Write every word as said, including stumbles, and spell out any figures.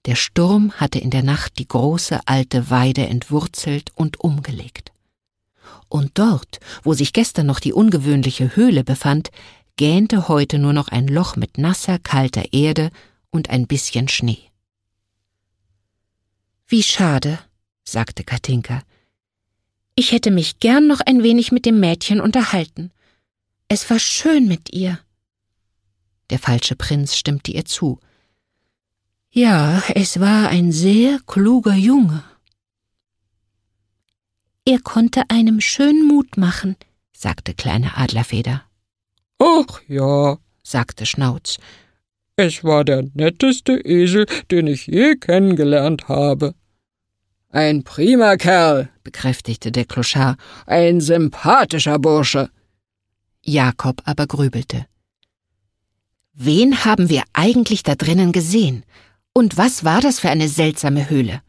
Der Sturm hatte in der Nacht die große alte Weide entwurzelt und umgelegt. Und dort, wo sich gestern noch die ungewöhnliche Höhle befand, gähnte heute nur noch ein Loch mit nasser, kalter Erde und ein bisschen Schnee. »Wie schade«, sagte Katinka. »Ich hätte mich gern noch ein wenig mit dem Mädchen unterhalten. Es war schön mit ihr.« Der falsche Prinz stimmte ihr zu. »Ja, es war ein sehr kluger Junge.« »Er konnte einem schön Mut machen«, sagte Kleine Adlerfeder. »Ach ja«, sagte Schnauz, »es war der netteste Esel, den ich je kennengelernt habe.« »Ein prima Kerl«, bekräftigte der Clochard, »ein sympathischer Bursche.« Jakob aber grübelte. »Wen haben wir eigentlich da drinnen gesehen? Und was war das für eine seltsame Höhle?«